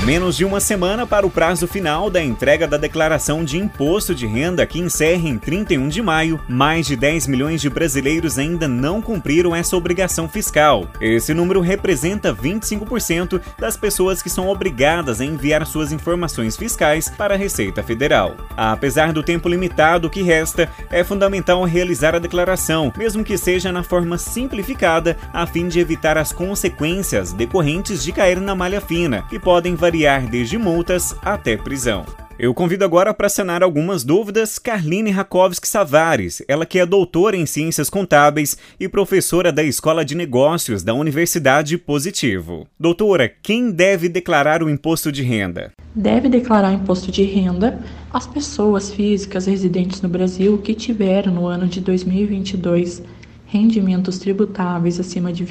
Menos de uma semana para o prazo final da entrega da declaração de imposto de renda, que encerra em 31 de maio, mais de 10 milhões de brasileiros ainda não cumpriram essa obrigação fiscal. Esse número representa 25% das pessoas que são obrigadas a enviar suas informações fiscais para a Receita Federal. Apesar do tempo limitado que resta, é fundamental realizar a declaração, mesmo que seja na forma simplificada, a fim de evitar as consequências decorrentes de cair na malha fina, que podem variar desde multas até prisão. Eu convido agora para sanar algumas dúvidas Karline Rakowski Savares, ela que é doutora em Ciências Contábeis e professora da Escola de Negócios da Universidade Positivo. Doutora, quem deve declarar o imposto de renda? Deve declarar imposto de renda as pessoas físicas residentes no Brasil que tiveram no ano de 2022 rendimentos tributáveis acima de R$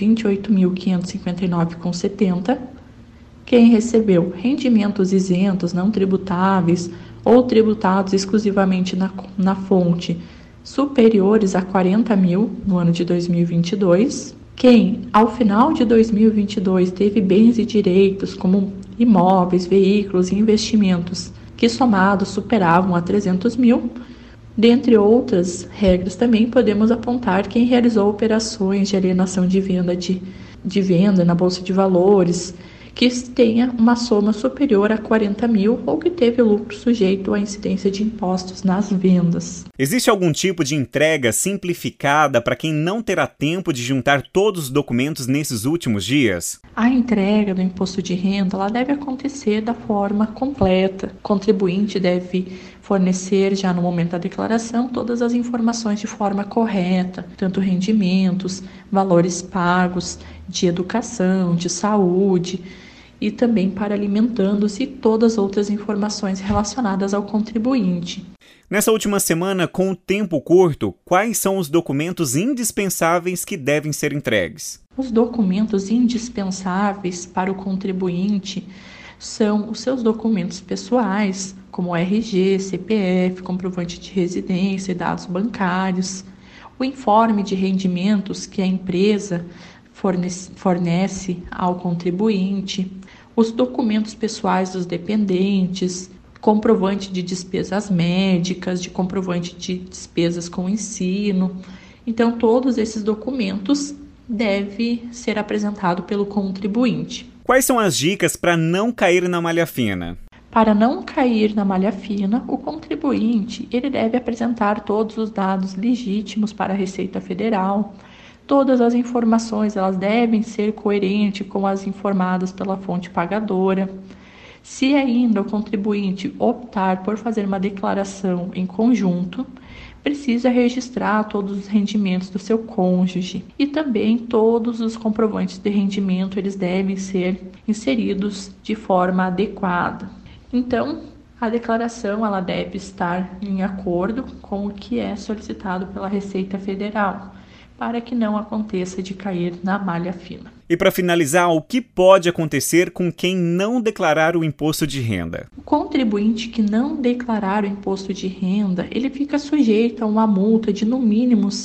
28.559,70, quem recebeu rendimentos isentos, não tributáveis ou tributados exclusivamente na fonte superiores a 40 mil no ano de 2022, quem ao final de 2022 teve bens e direitos como imóveis, veículos e investimentos que somados superavam a 300 mil, dentre outras regras também podemos apontar quem realizou operações de alienação de venda na Bolsa de Valores, que tenha uma soma superior a 40 mil ou que teve lucro sujeito à incidência de impostos nas vendas. Existe algum tipo de entrega simplificada para quem não terá tempo de juntar todos os documentos nesses últimos dias? A entrega do imposto de renda ela deve acontecer da forma completa. O contribuinte deve fornecer já no momento da declaração todas as informações de forma correta, tanto rendimentos, valores pagos de educação, de saúde, e também para alimentando-se todas as outras informações relacionadas ao contribuinte. Nessa última semana, com o tempo curto, quais são os documentos indispensáveis que devem ser entregues? Os documentos indispensáveis para o contribuinte são os seus documentos pessoais, como RG, CPF, comprovante de residência e dados bancários, o informe de rendimentos que a empresa fornece ao contribuinte, os documentos pessoais dos dependentes, comprovante de despesas médicas, de comprovante de despesas com ensino. Então, todos esses documentos devem ser apresentados pelo contribuinte. Quais são as dicas para não cair na malha fina? Para não cair na malha fina, o contribuinte ele deve apresentar todos os dados legítimos para a Receita Federal. Todas as informações elas devem ser coerentes com as informadas pela fonte pagadora. Se ainda o contribuinte optar por fazer uma declaração em conjunto, precisa registrar todos os rendimentos do seu cônjuge e também todos os comprovantes de rendimento eles devem ser inseridos de forma adequada. Então, a declaração ela deve estar em acordo com o que é solicitado pela Receita Federal, para que não aconteça de cair na malha fina. E para finalizar, o que pode acontecer com quem não declarar o imposto de renda? O contribuinte que não declarar o imposto de renda, ele fica sujeito a uma multa de no mínimo R$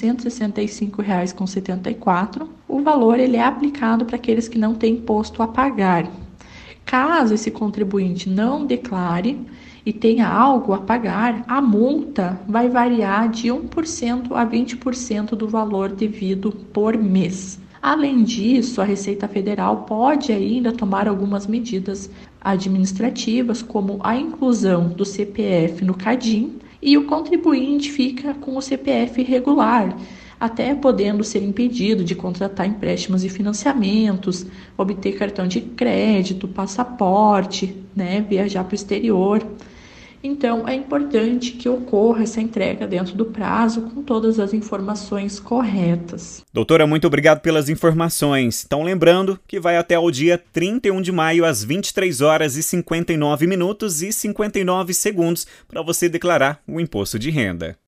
165,74. O valor ele é aplicado para aqueles que não têm imposto a pagar. Caso esse contribuinte não declare e tenha algo a pagar, a multa vai variar de 1% a 20% do valor devido por mês. Além disso, a Receita Federal pode ainda tomar algumas medidas administrativas, como a inclusão do CPF no CADIM, e o contribuinte fica com o CPF irregular, até podendo ser impedido de contratar empréstimos e financiamentos, obter cartão de crédito, passaporte, viajar para o exterior. Então, é importante que ocorra essa entrega dentro do prazo com todas as informações corretas. Doutora, muito obrigado pelas informações. Então, lembrando que vai até o dia 31 de maio, às 23 horas e 59 minutos e 59 segundos, para você declarar o imposto de renda.